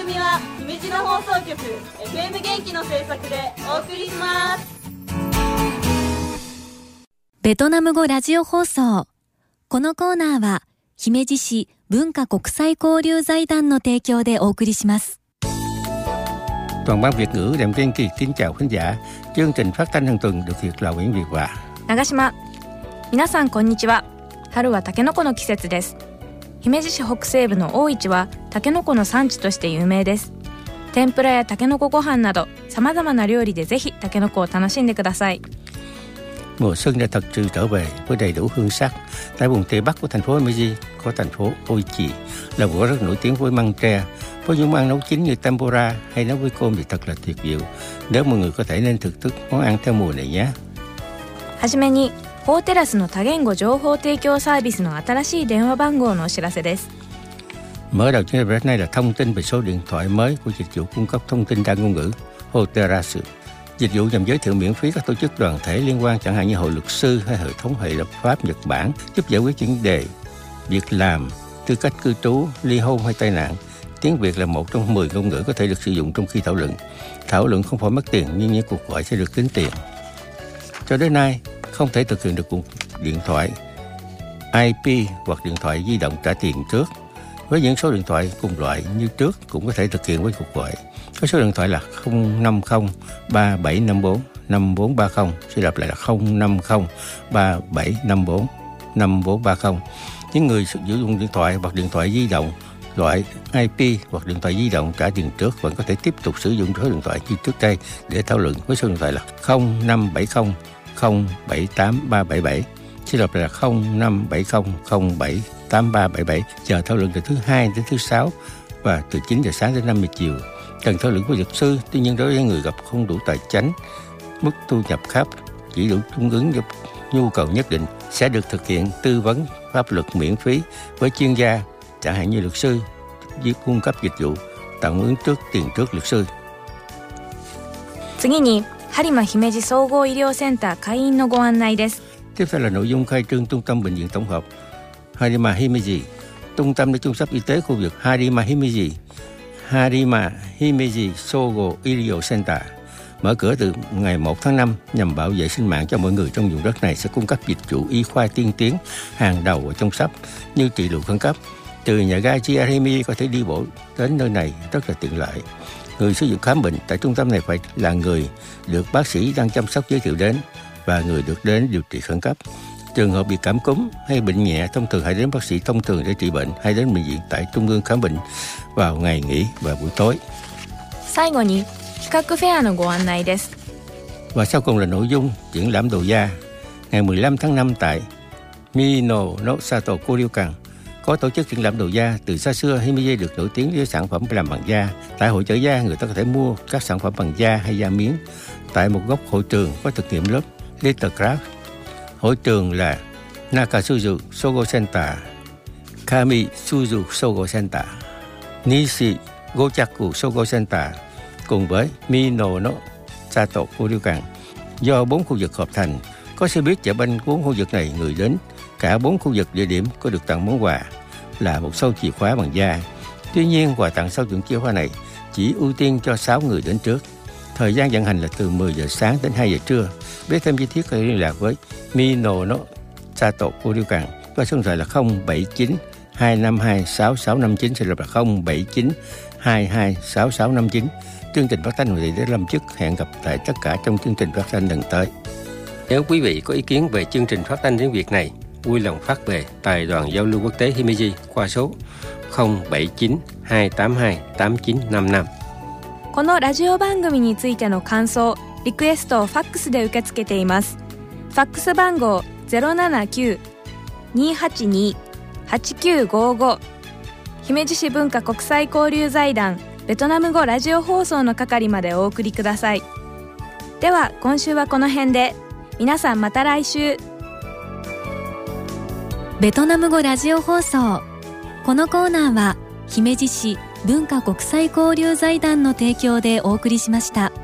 組は姫路の放送局 FM 元気の制作でお送りします。 ベトナム語ラジオ放送。このコーナーは姫路市文化国際交流財団の提供でお送りします。 Toàn ban Việt ngữ Đàm Kiên Kỳ kính chào khán giả. Chương trình phát thanh hàng tuần được dịch là Nguyễn Việt Hòa. 長島。皆さんこんにちは。春はタケノコの季節です。姫路市北西部の大市はタケノコの産地として有名です。天ぷらやタケノコご飯などさまざまな料理でぜひタケノコを楽しんでください。 Mùa xuân đã thật sự trở về với đầy đủ hương sắc. Tại vùng tây bắc của thành phố Himeji có thành phố Oichi là một rất nổi tiếng với măng tre, với những món nấu chín như tempura hay nấu với cơm thì thật là tuyệt diệu. Nếu mọi người có thể nên thưởng thức món ăn theo mùa này nhé. はじめに法テラスの多言語情報提供サービスの新しい電話番号のお知らせです。 Mở đầu chương trình này là thông tin về số điện thoại mới của dịch vụ cung cấp thông tin đa ngôn ngữ Hoterasu. Dịch vụ nhằm giới thiệu miễn phí các tổ chức đoàn thể liên quan chẳng hạn như hội luật sư hay hệ thống hệ lập pháp Nhật Bản, giúp giải quyết vấn đề việc làm, tư cách cư trú, ly hôn hay tai nạn. Tiếng Việt là một trong 10 ngôn ngữ có thể được sử dụng trong khi thảo luận. Thảo luận không phải mất tiền nhưng những cuộc gọi sẽ được tính tiền. Cho đến nay, không thể thực hiện được cuộc điện thoại IP hoặc điện thoại di động trả tiền trước. Với những số điện thoại cùng loại như trước cũng có thể thực hiện với cuộc gọi. Có số điện thoại là 050 3754 5430. Sẽ đọc lại là 050 3754 5430. Những người sử dụng điện thoại hoặc điện thoại di động loại IP hoặc điện thoại di động trả tiền trước vẫn có thể tiếp tục sử dụng số điện thoại như trước đây để thảo luận với số điện thoại là 0570 078377. Xin đọc lại là 0570 078377. Giờ thảo luận từ thứ 2 đến thứ 6 và từ 9 giờ sáng đến 5 giờ chiều. Cần thảo luận với luật sư, tuy nhiên đối với người gặp không đủ tài chính, mức thu nhập thấp, chỉ đủ cung ứng cho nhu cầu nhất định sẽ được thực hiện tư vấn pháp luật miễn phí với chuyên gia, chẳng hạn như luật sư, cung cấp dịch vụ tặng ứng trước tiền trước luật sư. 次に播磨姫路総合医療センター開院のご案内です。 Tiếp theo là nội dung khai trương trung tâm bệnh viện tổng hợp Harima Himeji. Trung tâm để chăm sóc y tế khu vực Harima Himeji, Harima Himeji Sogo Irio Center mở cửa từ ngày 1 tháng 5 nhằm bảo vệ sinh mạng cho mọi người trong vùng đất này, sẽ cung cấp dịch vụ y khoa tiên tiến hàng đầu và chăm sóc như trị liệu khẩn cấp. Từ nhà ga JR Himeji có thể đi bộ đến nơi này rất là tiện lợi. Người sử dụng khám bệnh tại trung tâm này phải là người được bác sĩ đang chăm sóc giới thiệu đến và người được đến điều trị khẩn cấp. Trường hợp bị cảm cúm hay bệnh nhẹ thông thường hãy đến bác sĩ thông thường để trị bệnh, hay đến bệnh viện tại trung ương khám bệnh vào ngày nghỉ và buổi tối. 最後に企画フェアのご案内です。 Và sau cùng là nội dung triển lãm đồ da. Ngày 15 tháng 5 tại Mino no Sato Koryukan có tổ chức triển lãm đồ da. Từ xa xưa, Himeji được nổi tiếng với sản phẩm làm bằng da. Tại hội chợ da, người ta có thể mua các sản phẩm bằng da hay da miếng. Tại một góc hội trường có thực nghiệm lớp Littercraft. Hội trường là Nakasuzu Sogo Center, Kami Suzu Sogo Center, Nishi Gochaku Sogo Center cùng với Mino no Sato Koryukan. Do 4 khu vực hợp thành, có xe buýt chạy quanh 4 khu vực này, người đến cả 4 khu vực địa điểm có được tặng món quà là một sâu chìa khóa bằng da. Tuy nhiên, quà tặng sau những chìa khóa này chỉ ưu tiên cho 6 người đến trước. Thời gian vận hành là từ 10 giờ sáng đến 2 giờ trưa. Biết thêm chi tiết có thể liên lạc với Mino no Sato Koryukan và số điện thoại là 079 252 6659, sẽ là 079 22 6659. Chương trình phát thanh này để lâm chức, hẹn gặp tại tất cả trong chương trình phát thanh lần tới. Nếu quý vị có ý kiến về chương trình phát thanh tiếng Việt này, vui lòng phát về Đài đoàn giao lưu quốc tế Himeji qua số 079 282 8955. このラジオ番組についての感想、リクエストをファックスで受け付けています。ファックス番号 079-282-8955 姫路市文化国際交流財団ベトナム語ラジオ放送の係までお送りください。では今週はこの辺で。皆さんまた来週。 ベトナム語ラジオ放送。このコーナーは姫路市文化国際交流財団の提供でお送りしました。